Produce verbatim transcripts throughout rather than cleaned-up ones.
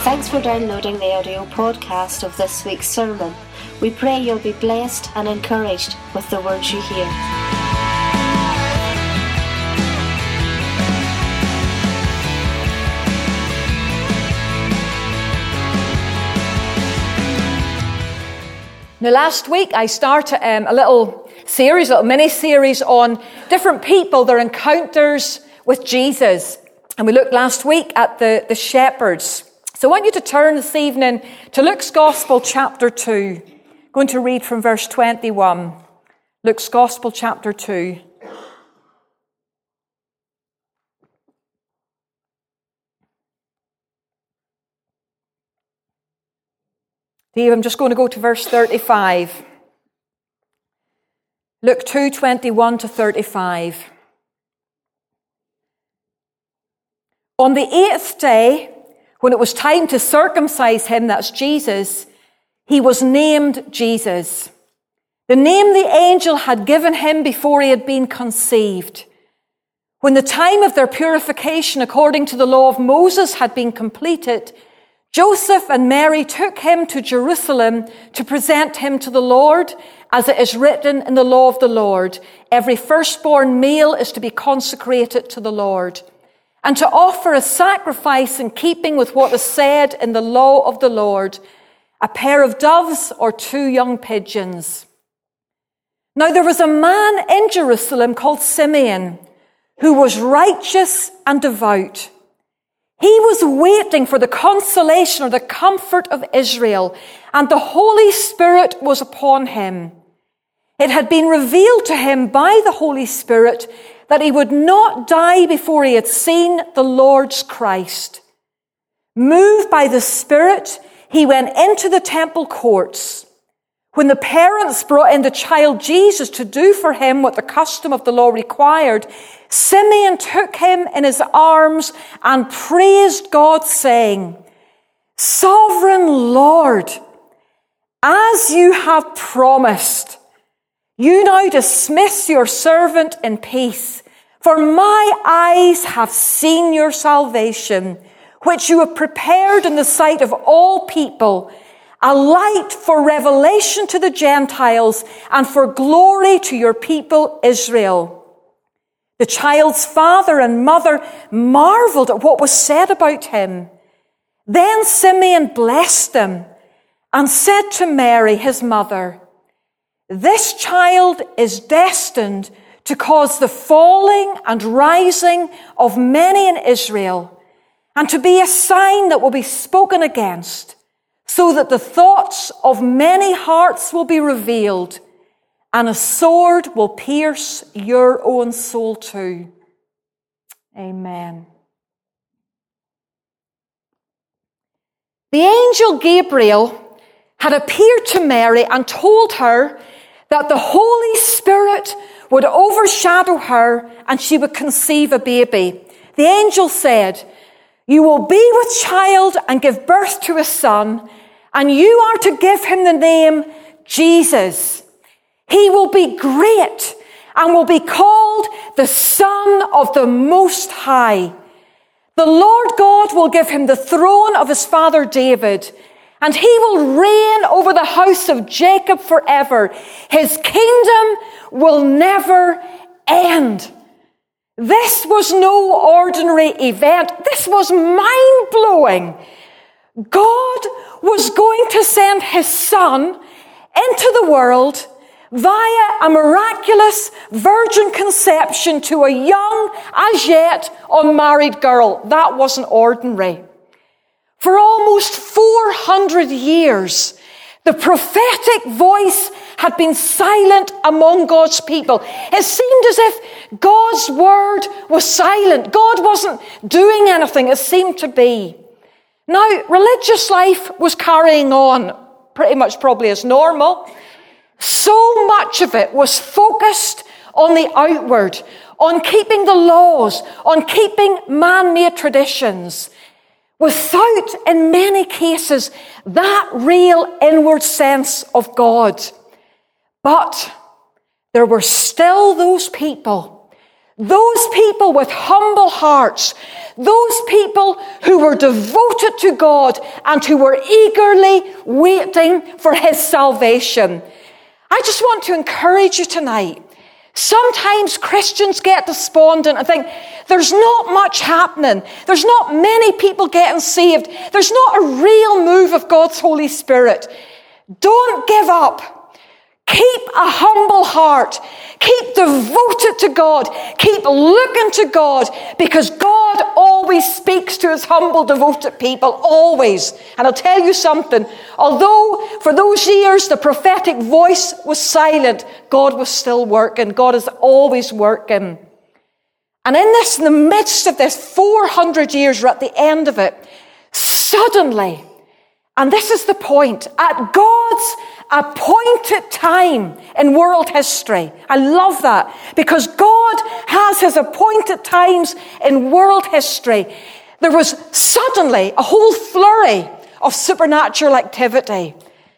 Thanks for downloading the audio podcast of this week's sermon. We pray you'll be blessed and encouraged with the words you hear. Now, last week I started um, a little series, a little mini-series on different people, their encounters with Jesus. And we looked last week at the, the shepherds. So I want you to turn this evening to Luke's Gospel, chapter two. I'm going to read from verse twenty-one. Luke's Gospel, chapter two. Dave, I'm just going to go to verse thirty-five. Luke two, twenty-one to thirty-five. On the eighth day, when it was time to circumcise him, that's Jesus, he was named Jesus, the name the angel had given him before he had been conceived. When the time of their purification according to the law of Moses had been completed, Joseph and Mary took him to Jerusalem to present him to the Lord, as it is written in the law of the Lord, every firstborn male is to be consecrated to the Lord, and to offer a sacrifice in keeping with what is said in the law of the Lord, a pair of doves or two young pigeons. Now there was a man in Jerusalem called Simeon, who was righteous and devout. He was waiting for the consolation or the comfort of Israel, and the Holy Spirit was upon him. It had been revealed to him by the Holy Spirit that he would not die before he had seen the Lord's Christ. Moved by the Spirit, he went into the temple courts. When the parents brought in the child Jesus to do for him what the custom of the law required, Simeon took him in his arms and praised God, saying, "Sovereign Lord, as you have promised, you now dismiss your servant in peace, for my eyes have seen your salvation, which you have prepared in the sight of all people, a light for revelation to the Gentiles and for glory to your people Israel." The child's father and mother marveled at what was said about him. Then Simeon blessed them and said to Mary, his mother, "This child is destined to cause the falling and rising of many in Israel, and to be a sign that will be spoken against, so that the thoughts of many hearts will be revealed, and a sword will pierce your own soul too." Amen. The angel Gabriel had appeared to Mary and told her that the Holy Spirit would overshadow her and she would conceive a baby. The angel said, "You will be with child and give birth to a son, and you are to give him the name Jesus. He will be great and will be called the Son of the Most High. The Lord God will give him the throne of his father David, and he will reign over the house of Jacob forever. His kingdom will never end." This was no ordinary event. This was mind-blowing. God was going to send his son into the world via a miraculous virgin conception to a young, as yet unmarried girl. That wasn't ordinary. For almost four hundred years, the prophetic voice had been silent among God's people. It seemed as if God's word was silent. God wasn't doing anything, it seemed to be. Now, religious life was carrying on pretty much probably as normal. So much of it was focused on the outward, on keeping the laws, on keeping man-made traditions, without, in many cases, that real inward sense of God. But there were still those people, Those people with humble hearts, those people who were devoted to God and who were eagerly waiting for his salvation. I just want to encourage you tonight. Sometimes Christians get despondent and think, there's not much happening. There's not many people getting saved. There's not a real move of God's Holy Spirit. Don't give up. Keep a humble heart. Keep devoted to God. Keep looking to God, because God always speaks to his humble, devoted people, always. And I'll tell you something. Although for those years the prophetic voice was silent, God was still working. God is always working. And in this, in the midst of this four hundred years, we're at the end of it, suddenly, and this is the point, at God's appointed time in world history. I love that, because God has his appointed times in world history. There was suddenly a whole flurry of supernatural activity.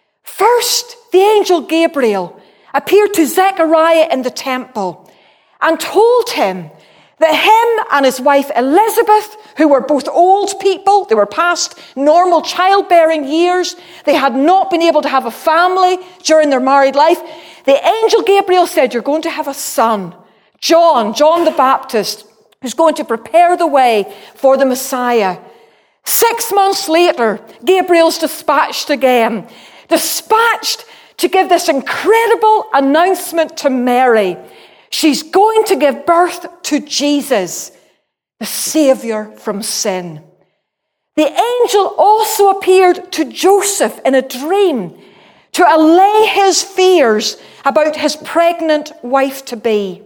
First, the angel Gabriel appeared to Zechariah in the temple and told him that him and his wife Elizabeth, who were both old people, they were past normal childbearing years, they had not been able to have a family during their married life. The angel Gabriel said, you're going to have a son, John, John the Baptist, who's going to prepare the way for the Messiah. Six months later, Gabriel's dispatched again, dispatched to give this incredible announcement to Mary. She's going to give birth to Jesus, the Savior from sin. The angel also appeared to Joseph in a dream to allay his fears about his pregnant wife-to-be.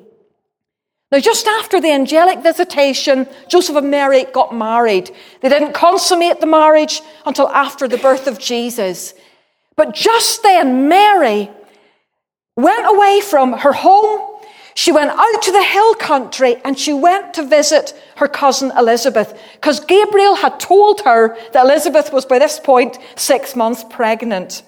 Now, just after the angelic visitation, Joseph and Mary got married. They didn't consummate the marriage until after the birth of Jesus. But just then, Mary went away from her home. She went out to the hill country and she went to visit her cousin Elizabeth, because Gabriel had told her that Elizabeth was by this point six months pregnant.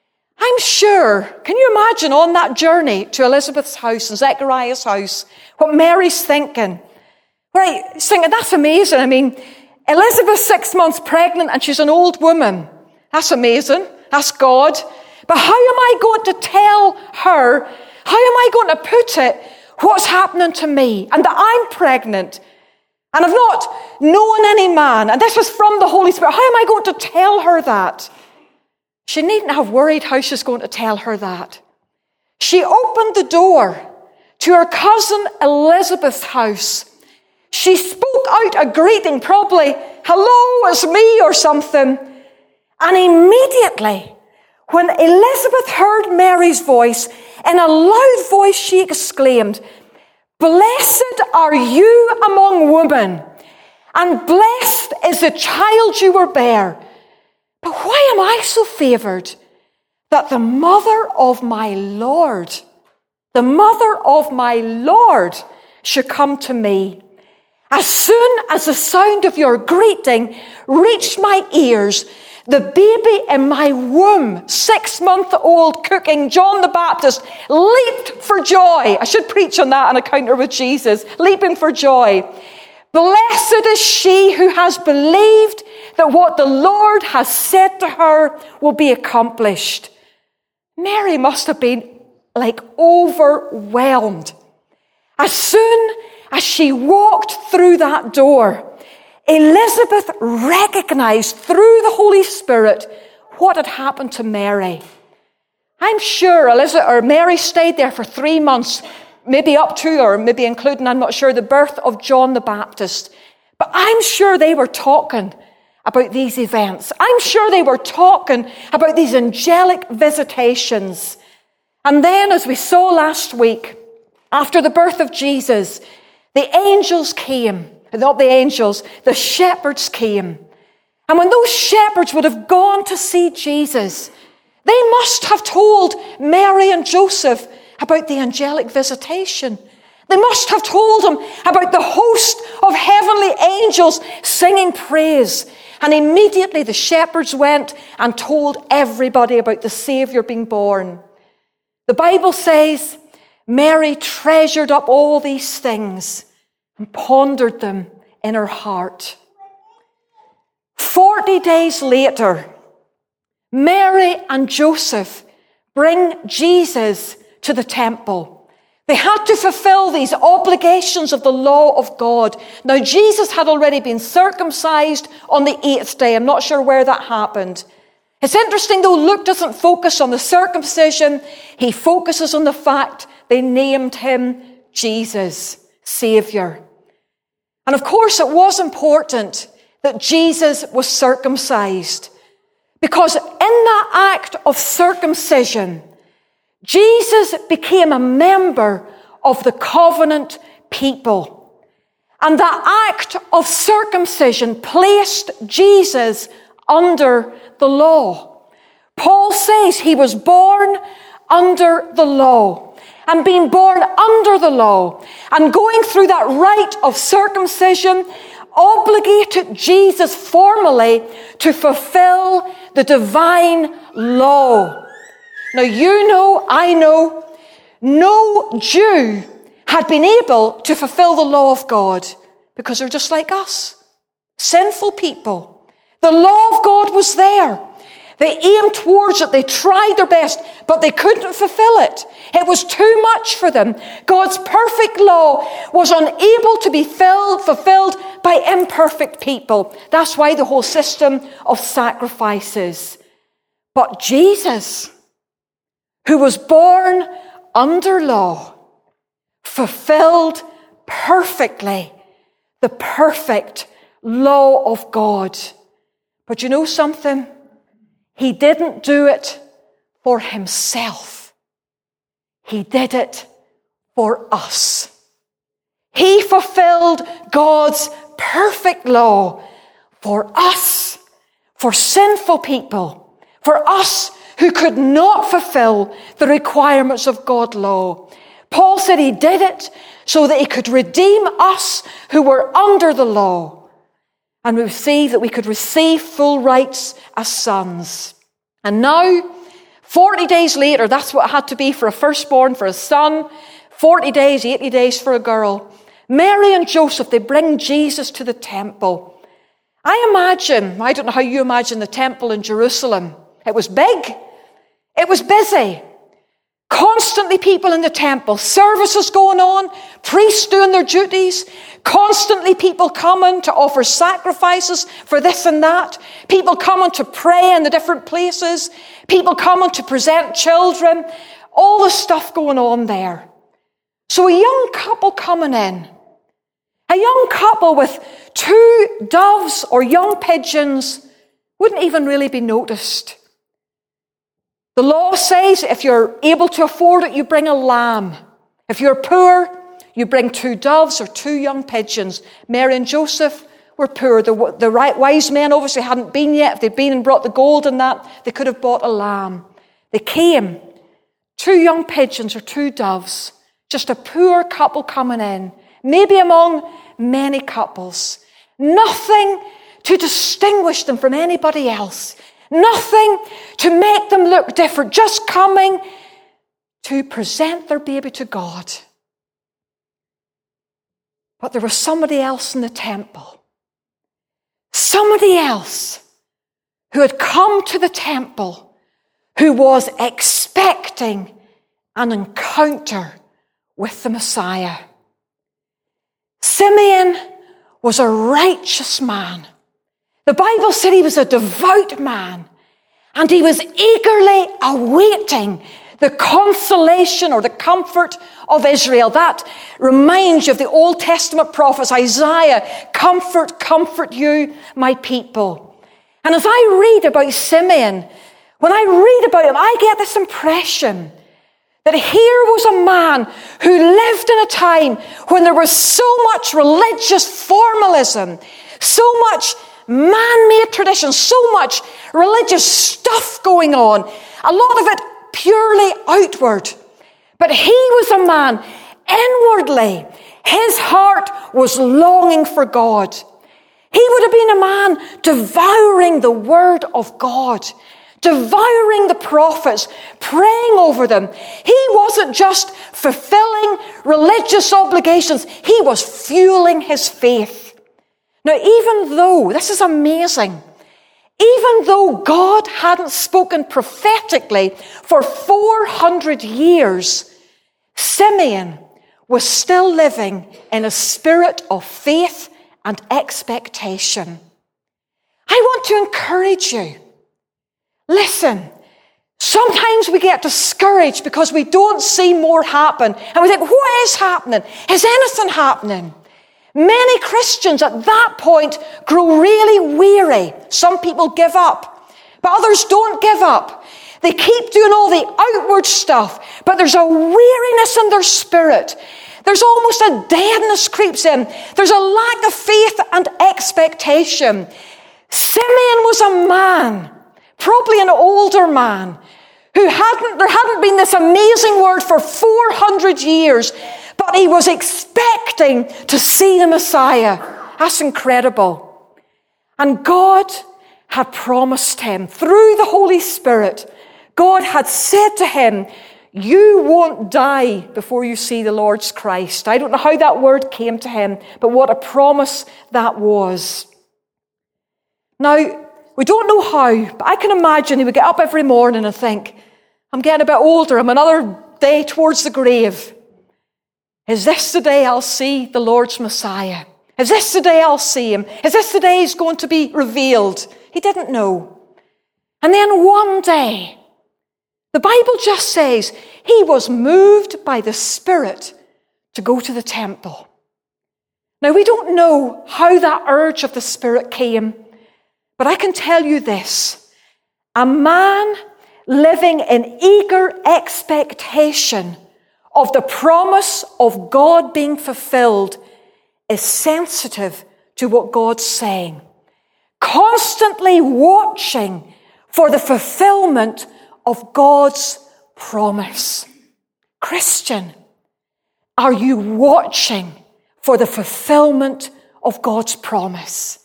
I'm sure, can you imagine on that journey to Elizabeth's house and Zechariah's house, what Mary's thinking? Right, she's thinking, that's amazing. I mean, Elizabeth's six months pregnant and she's an old woman. That's amazing. That's God. But how am I going to tell her, how am I going to put it, what's happening to me, and that I'm pregnant, and I've not known any man, and this was from the Holy Spirit. How am I going to tell her that? She needn't have worried how she's going to tell her that. She opened the door to her cousin Elizabeth's house. She spoke out a greeting, probably, hello, it's me, or something. And immediately, when Elizabeth heard Mary's voice, in a loud voice she exclaimed, blessed are you among women, and blessed is the child you will bear. But why am I so favoured that the mother of my Lord, the mother of my Lord should come to me? As soon as the sound of your greeting reached my ears, the baby in my womb, six-month-old cooking John the Baptist, leaped for joy. I should preach on that, an encounter with Jesus, leaping for joy. Blessed is she who has believed that what the Lord has said to her will be accomplished. Mary must have been like overwhelmed. As soon as she walked through that door, Elizabeth recognized through the Holy Spirit what had happened to Mary. I'm sure Elizabeth or Mary stayed there for three months, maybe up to, or maybe including, I'm not sure, the birth of John the Baptist. But I'm sure they were talking about these events. I'm sure they were talking about these angelic visitations. And then, as we saw last week, after the birth of Jesus, the angels came. Not the angels, the shepherds came. And when those shepherds would have gone to see Jesus, they must have told Mary and Joseph about the angelic visitation. They must have told them about the host of heavenly angels singing praise. And immediately the shepherds went and told everybody about the Savior being born. The Bible says Mary treasured up all these things and pondered them in her heart. Forty days later, Mary and Joseph bring Jesus to the temple. They had to fulfill these obligations of the law of God. Now, Jesus had already been circumcised on the eighth day. I'm not sure where that happened. It's interesting, though, Luke doesn't focus on the circumcision. He focuses on the fact they named him Jesus, Savior. And of course, it was important that Jesus was circumcised, because in that act of circumcision, Jesus became a member of the covenant people. And that act of circumcision placed Jesus under the law. Paul says he was born under the law. And being born under the law and going through that rite of circumcision obligated Jesus formally to fulfill the divine law. Now, you know, I know, no Jew had been able to fulfill the law of God because they're just like us, sinful people. The law of God was there. They aimed towards it. They tried their best, but they couldn't fulfill it. It was too much for them. God's perfect law was unable to be filled, fulfilled by imperfect people. That's why the whole system of sacrifices. But Jesus, who was born under law, fulfilled perfectly the perfect law of God. But you know something? He didn't do it for himself. He did it for us. He fulfilled God's perfect law for us, for sinful people, for us who could not fulfill the requirements of God's law. Paul said he did it so that he could redeem us who were under the law, and we see that we could receive full rights as sons. And now, forty days later, that's what it had to be for a firstborn, for a son. forty days, eighty days for a girl. Mary and Joseph, they bring Jesus to the temple. I imagine, I don't know how you imagine the temple in Jerusalem. It was big. It was busy. Constantly people in the temple, services going on, priests doing their duties, constantly people coming to offer sacrifices for this and that, people coming to pray in the different places, people coming to present children, all the stuff going on there. So a young couple coming in, a young couple with two doves or young pigeons wouldn't even really be noticed. The law says if you're able to afford it, you bring a lamb. If you're poor, you bring two doves or two young pigeons. Mary and Joseph were poor. The, the right wise men obviously hadn't been yet. If they'd been and brought the gold and that, they could have bought a lamb. They came, two young pigeons or two doves, just a poor couple coming in, maybe among many couples. Nothing to distinguish them from anybody else. Nothing to make them look different, just coming to present their baby to God. But there was somebody else in the temple. Somebody else who had come to the temple who was expecting an encounter with the Messiah. Simeon was a righteous man. The Bible said he was a devout man, and he was eagerly awaiting the consolation or the comfort of Israel. That reminds you of the Old Testament prophets, Isaiah, comfort, comfort you, my people. And as I read about Simeon, when I read about him, I get this impression that here was a man who lived in a time when there was so much religious formalism, so much man-made tradition, so much religious stuff going on, a lot of it purely outward. But he was a man, inwardly, his heart was longing for God. He would have been a man devouring the word of God, devouring the prophets, praying over them. He wasn't just fulfilling religious obligations. He was fueling his faith. Now, even though, this is amazing, even though God hadn't spoken prophetically for four hundred years, Simeon was still living in a spirit of faith and expectation. I want to encourage you. Listen, sometimes we get discouraged because we don't see more happen. And we think, what is happening? Is anything happening? Many Christians at that point grow really weary. Some people give up, but others don't give up. They keep doing all the outward stuff, but there's a weariness in their spirit. There's almost a deadness creeps in. There's a lack of faith and expectation. Simeon was a man, probably an older man, who hadn't, there hadn't been this amazing word for four hundred years, but he was expecting to see the Messiah. That's incredible. And God had promised him through the Holy Spirit. God had said to him, you won't die before you see the Lord's Christ. I don't know how that word came to him, but what a promise that was. Now, we don't know how, but I can imagine he would get up every morning and think, I'm getting a bit older, I'm another day towards the grave. Is this the day I'll see the Lord's Messiah? Is this the day I'll see him? Is this the day he's going to be revealed? He didn't know. And then one day, the Bible just says he was moved by the Spirit to go to the temple. Now, we don't know how that urge of the Spirit came, but I can tell you this. A man living in eager expectation of the promise of God being fulfilled is sensitive to what God's saying, constantly watching for the fulfillment of God's promise. Christian, are you watching for the fulfillment of God's promise?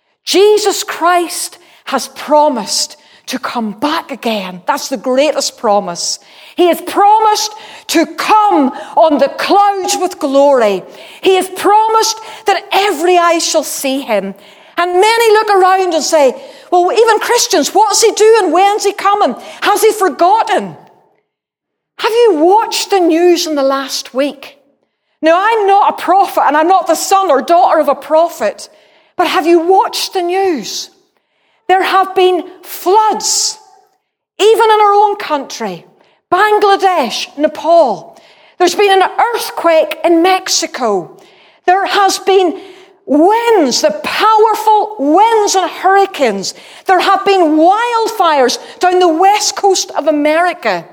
Jesus Christ has promised to come back again. That's the greatest promise. He has promised to come on the clouds with glory. He has promised that every eye shall see him. And many look around and say, well, even Christians, what's he doing? When's he coming? Has he forgotten? Have you watched the news in the last week? Now, I'm not a prophet and I'm not the son or daughter of a prophet, but have you watched the news? There have been floods, even in our own country, Bangladesh, Nepal. There's been an earthquake in Mexico. There has been winds, the powerful winds and hurricanes. There have been wildfires down the west coast of America.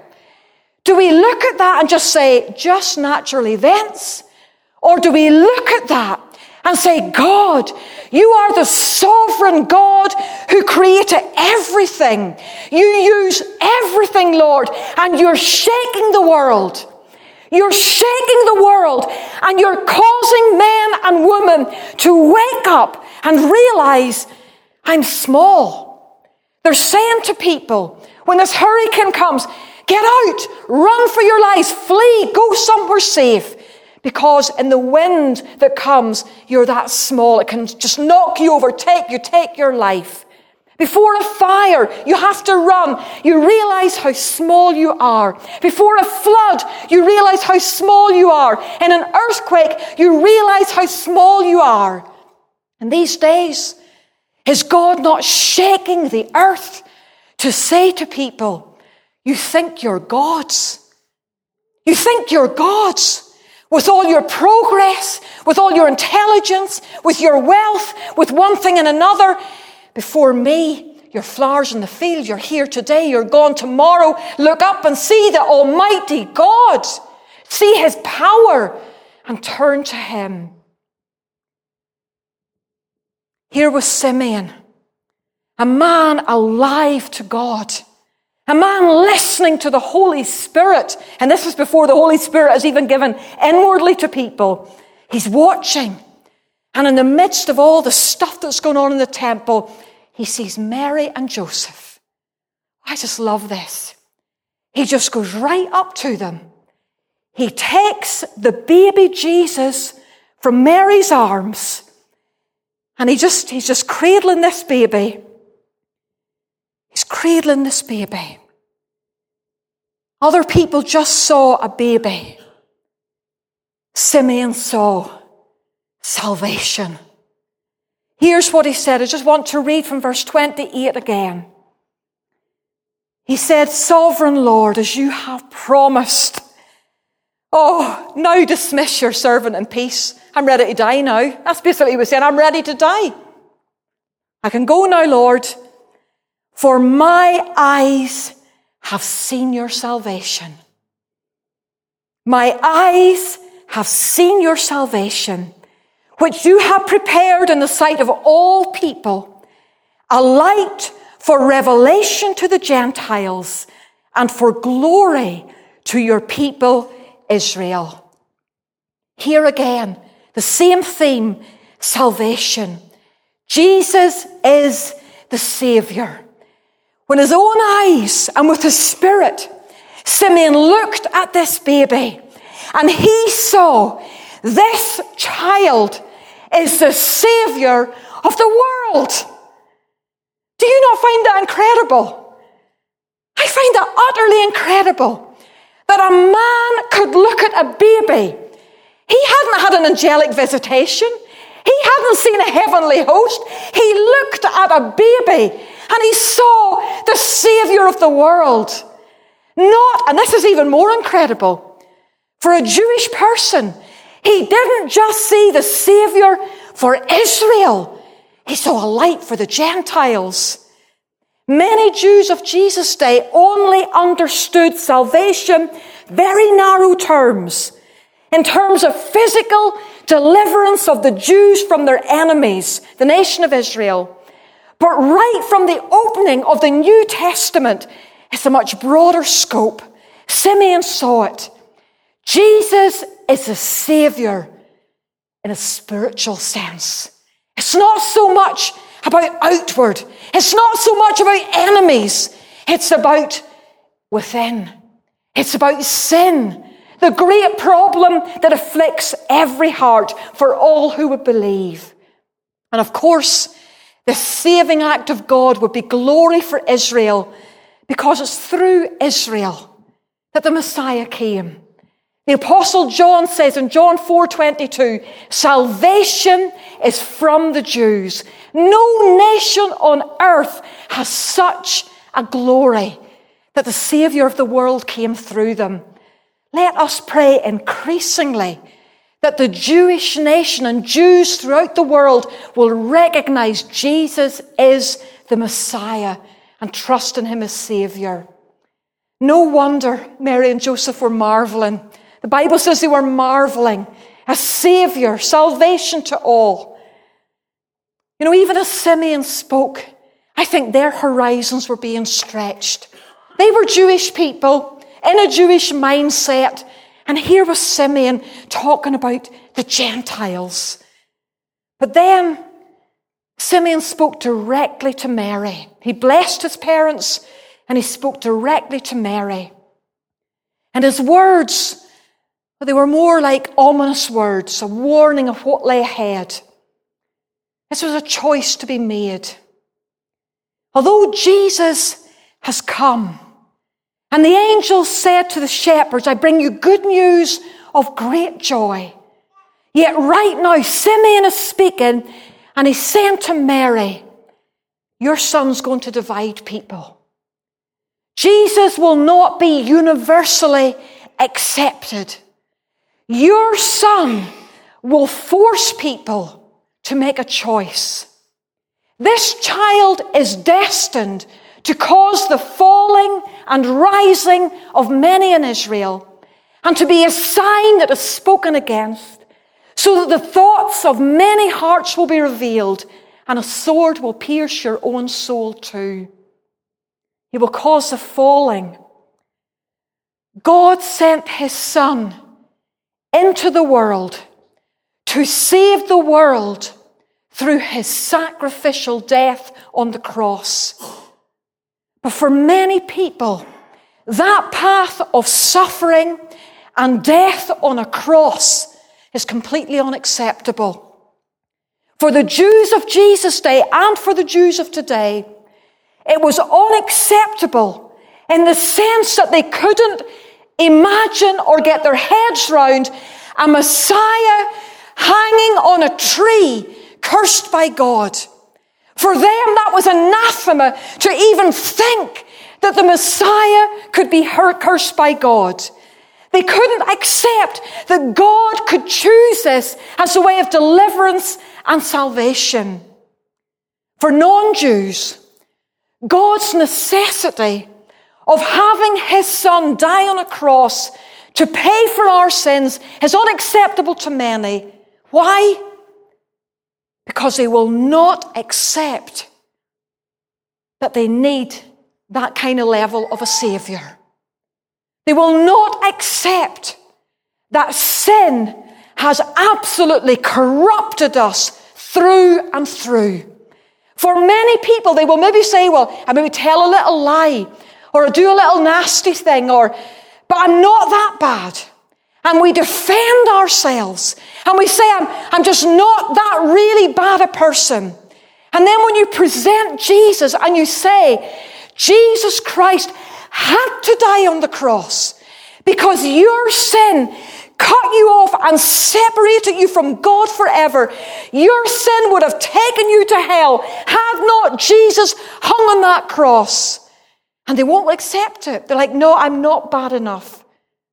Do we look at that and just say, just natural events? Or do we look at that and say, God, you are the sovereign God who created everything. You use everything, Lord, and you're shaking the world. You're shaking the world, and you're causing men and women to wake up and realize, I'm small. They're saying to people, when this hurricane comes, get out, run for your lives, flee, go somewhere safe. Because in the wind that comes, you're that small. It can just knock you over, take you, take your life. Before a fire, you have to run. You realize how small you are. Before a flood, you realize how small you are. In an earthquake, you realize how small you are. And these days, is God not shaking the earth to say to people, you think you're gods? You think you're gods? With all your progress, with all your intelligence, with your wealth, with one thing and another. Before me, your flowers in the field, you're here today, you're gone tomorrow. Look up and see the Almighty God. See his power and turn to him. Here was Simeon, a man alive to God. A man listening to the Holy Spirit. And this is before the Holy Spirit is even given inwardly to people. He's watching. And in the midst of all the stuff that's going on in the temple, he sees Mary and Joseph. I just love this. He just goes right up to them. He takes the baby Jesus from Mary's arms, and he just, he's just cradling this baby. He's cradling this baby. Other people just saw a baby. Simeon saw salvation. Here's what he said. I just want to read from verse twenty-eight again. He said, Sovereign Lord, as you have promised, oh, now dismiss your servant in peace. I'm ready to die now. That's basically what he was saying. I'm ready to die. I can go now, Lord, for my eyes have seen your salvation. My eyes have seen your salvation, which you have prepared in the sight of all people, a light for revelation to the Gentiles and for glory to your people Israel. Here again, the same theme, salvation. Jesus is the Savior. When his own eyes and with his spirit, Simeon looked at this baby and he saw this child is the Savior of the world. Do you not find that incredible? I find that utterly incredible that a man could look at a baby. He hadn't had an angelic visitation. He hadn't seen a heavenly host. He looked at a baby and he saw the Savior of the world. Not, and this is even more incredible, for a Jewish person, he didn't just see the Savior for Israel. He saw a light for the Gentiles. Many Jews of Jesus' day only understood salvation very narrow terms, in terms of physical deliverance of the Jews from their enemies, the nation of Israel. But right from the opening of the New Testament, it's a much broader scope. Simeon saw it. Jesus is the Savior in a spiritual sense. It's not so much about outward. It's not so much about enemies. It's about within. It's about sin, the great problem that afflicts every heart for all who would believe. And of course, the saving act of God would be glory for Israel, because it's through Israel that the Messiah came. The Apostle John says in John four twenty-two, salvation is from the Jews. No nation on earth has such a glory that the Savior of the world came through them. Let us pray increasingly that the Jewish nation and Jews throughout the world will recognize Jesus is the Messiah and trust in him as Savior. No wonder Mary and Joseph were marveling. The Bible says they were marveling. A Savior, salvation to all. You know, even as Simeon spoke, I think their horizons were being stretched. They were Jewish people in a Jewish mindset. And here was Simeon talking about the Gentiles. But then Simeon spoke directly to Mary. He blessed his parents and he spoke directly to Mary. And his words, they were more like ominous words, a warning of what lay ahead. This was a choice to be made. Although Jesus has come, and the angel said to the shepherds, I bring you good news of great joy. Yet right now, Simeon is speaking, and he's saying to Mary, your son's going to divide people. Jesus will not be universally accepted. Your son will force people to make a choice. This child is destined to cause the falling and rising of many in Israel, and to be a sign that is spoken against, so that the thoughts of many hearts will be revealed, and a sword will pierce your own soul too. He will cause the falling. God sent his Son into the world to save the world through his sacrificial death on the cross. But for many people, that path of suffering and death on a cross is completely unacceptable. For the Jews of Jesus' day and for the Jews of today, it was unacceptable in the sense that they couldn't imagine or get their heads round a Messiah hanging on a tree, cursed by God. For them, that was anathema to even think that the Messiah could be cursed by God. They couldn't accept that God could choose this as a way of deliverance and salvation. For non-Jews, God's necessity of having his son die on a cross to pay for our sins is unacceptable to many. Why? Because they will not accept that they need that kind of level of a Savior. They will not accept that sin has absolutely corrupted us through and through. For many people, they will maybe say, well, I maybe tell a little lie, or do a little nasty thing, or, but I'm not that bad. And we defend ourselves, and we say, I'm, I'm just not that really bad a person. And then when you present Jesus and you say, Jesus Christ had to die on the cross because your sin cut you off and separated you from God forever. Your sin would have taken you to hell had not Jesus hung on that cross. And they won't accept it. They're like, no, I'm not bad enough.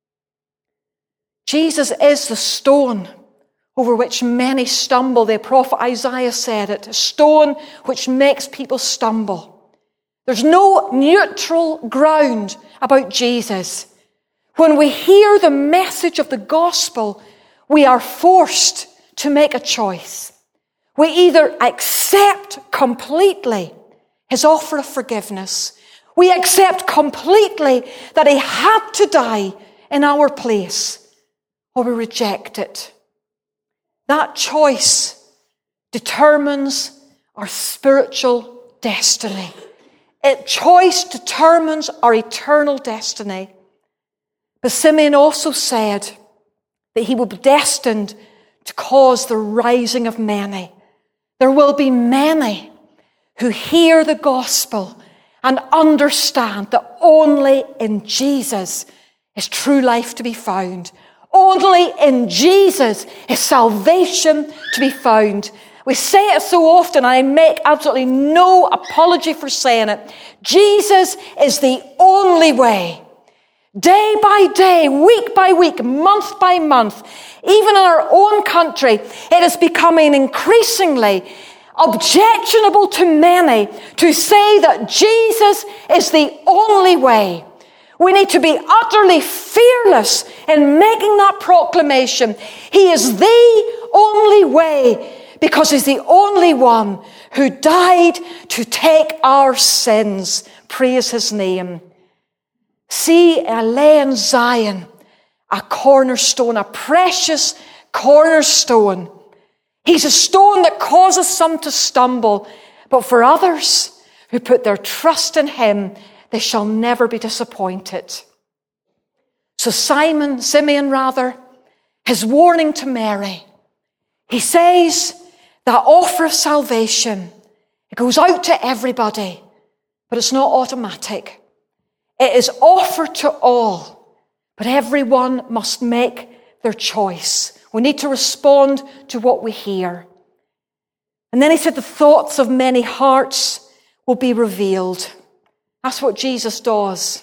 Jesus is the stone over which many stumble. The prophet Isaiah said it, a stone which makes people stumble. There's no neutral ground about Jesus. When we hear the message of the gospel, we are forced to make a choice. We either accept completely his offer of forgiveness. We accept completely that he had to die in our place, or we reject it. That choice determines our spiritual destiny. It choice determines our eternal destiny. But Simeon also said that he will be destined to cause the rising of many. There will be many who hear the gospel and understand that only in Jesus is true life to be found. Only in Jesus is salvation to be found. We say it so often, and I make absolutely no apology for saying it. Jesus is the only way. Day by day, week by week, month by month, even in our own country, it is becoming increasingly objectionable to many to say that Jesus is the only way. We need to be utterly fearless in making that proclamation. He is the only way, because he's the only one who died to take our sins. Praise his name. See, I lay in Zion a cornerstone, a precious cornerstone. He's a stone that causes some to stumble, but for others who put their trust in him, they shall never be disappointed. So Simon, Simeon rather, his warning to Mary, he says that offer of salvation, it goes out to everybody, but it's not automatic. It is offered to all, but everyone must make their choice. We need to respond to what we hear. And then he said the thoughts of many hearts will be revealed. That's what Jesus does.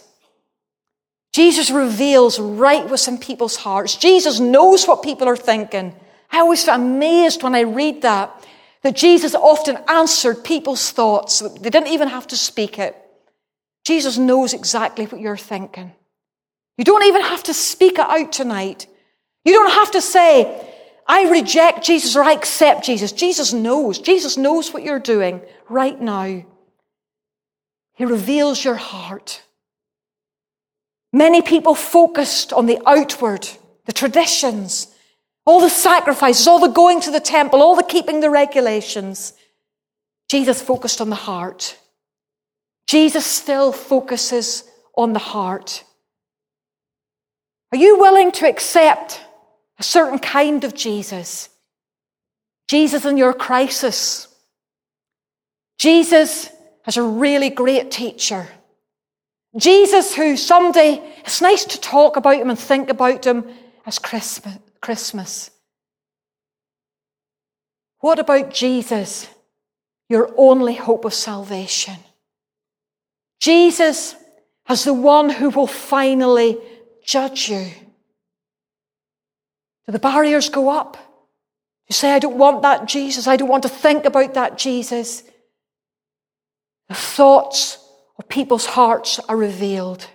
Jesus reveals right what's in people's hearts. Jesus knows what people are thinking. I always get amazed when I read that, that Jesus often answered people's thoughts. They didn't even have to speak it. Jesus knows exactly what you're thinking. You don't even have to speak it out tonight. You don't have to say, I reject Jesus or I accept Jesus. Jesus knows. Jesus knows what you're doing right now. He reveals your heart. Many people focused on the outward, the traditions, all the sacrifices, all the going to the temple, all the keeping the regulations. Jesus focused on the heart. Jesus still focuses on the heart. Are you willing to accept a certain kind of Jesus? Jesus in your crisis. Jesus as a really great teacher. Jesus who someday, it's nice to talk about him and think about him as Christmas. Christmas. What about Jesus, your only hope of salvation? Jesus as the one who will finally judge you. Do the barriers go up? You say, I don't want that Jesus. I don't want to think about that Jesus. The thoughts of people's hearts are revealed.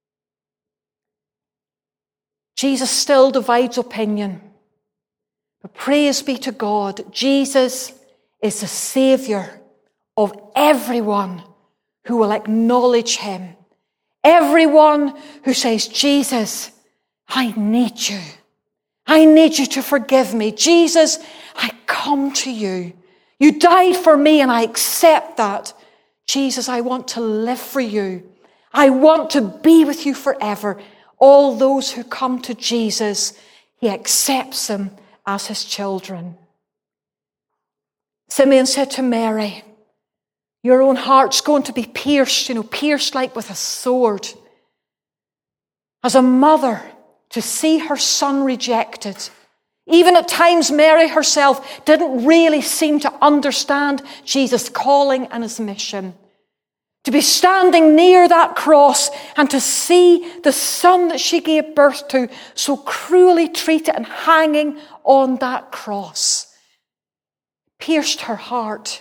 Jesus still divides opinion. But praise be to God, Jesus is the Saviour of everyone who will acknowledge him. Everyone who says, Jesus, I need you. I need you to forgive me. Jesus, I come to you. You died for me and I accept that. Jesus, I want to live for you. I want to be with you forever. All those who come to Jesus, he accepts them as his children. Simeon said to Mary, your own heart's going to be pierced, you know, pierced like with a sword. As a mother, to see her son rejected. Even at times, Mary herself didn't really seem to understand Jesus' calling and his mission. To be standing near that cross and to see the son that she gave birth to so cruelly treated and hanging on that cross pierced her heart.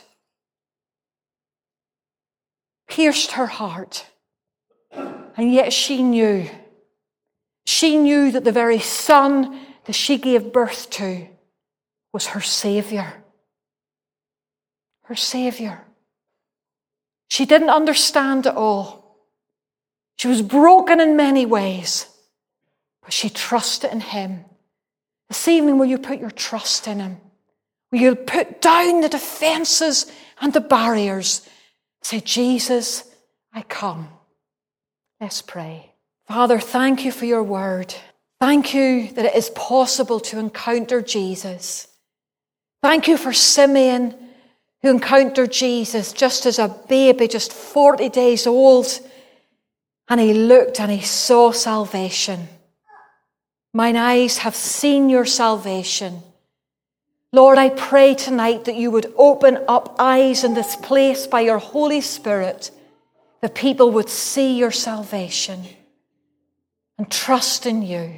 Pierced her heart. And yet she knew. She knew that the very son that she gave birth to was her Saviour. Her Saviour. She didn't understand it all. She was broken in many ways, but she trusted in him. This evening, will you put your trust in him? Will you put down the defences and the barriers? Say, Jesus, I come. Let's pray. Father, thank you for your word. Thank you that it is possible to encounter Jesus. Thank you for Simeon, who encountered Jesus just as a baby, just forty days old. And he looked and he saw salvation. Mine eyes have seen your salvation. Lord, I pray tonight that you would open up eyes in this place by your Holy Spirit, that people would see your salvation and trust in you.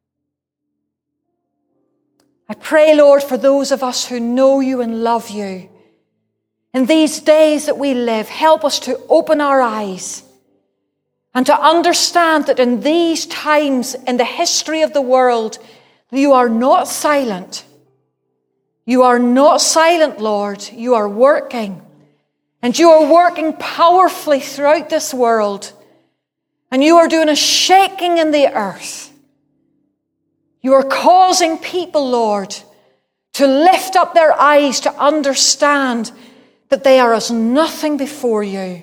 I pray, Lord, for those of us who know you and love you. In these days that we live, help us to open our eyes and to understand that in these times in the history of the world, you are not silent. You are not silent, Lord. You are working. And you are working powerfully throughout this world. And you are doing a shaking in the earth. You are causing people, Lord, to lift up their eyes to understand that they are as nothing before you.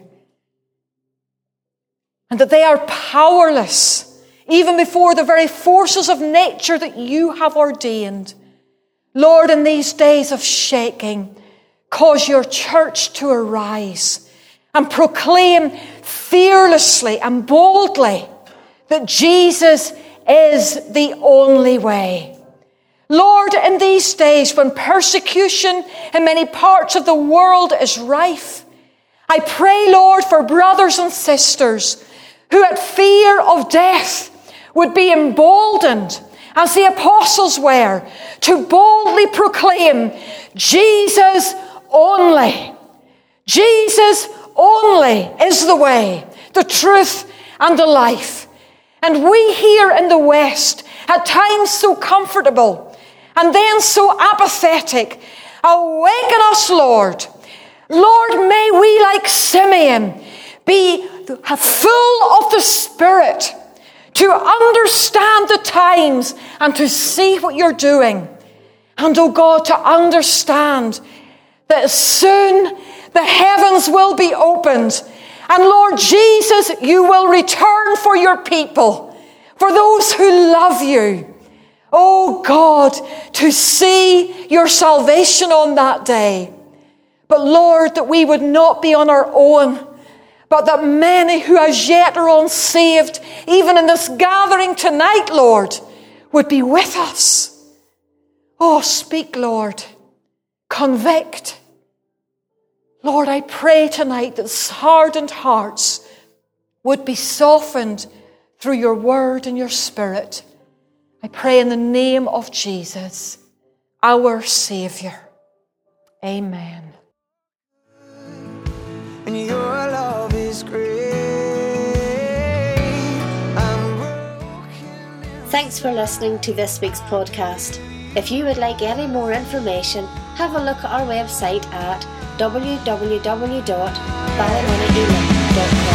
And that they are powerless, even before the very forces of nature that you have ordained. Lord, in these days of shaking, cause your church to arise and proclaim fearlessly and boldly that Jesus is the only way. Lord, in these days when persecution in many parts of the world is rife, I pray, Lord, for brothers and sisters who at fear of death would be emboldened, as the apostles were, to boldly proclaim Jesus only. Jesus only is the way, the truth, and the life. And we here in the West, at times so comfortable, and then so apathetic, awaken us, Lord. Lord, may we, like Simeon, be full of the Spirit to understand the times and to see what you're doing. And, oh God, to understand that soon the heavens will be opened And Lord Jesus, you will return for your people, for those who love you. Oh God, to see your salvation on that day. But Lord, that we would not be on our own, but that many who as yet are unsaved, even in this gathering tonight, Lord, would be with us. Oh, speak, Lord. Convict. Lord, I pray tonight that hardened hearts would be softened through your word and your spirit. I pray in the name of Jesus, our Savior. Amen. And your love is great. I'm broken. Thanks for listening to this week's podcast. If you would like any more information, have a look at our website at w w w dot ballymonaghan dot com.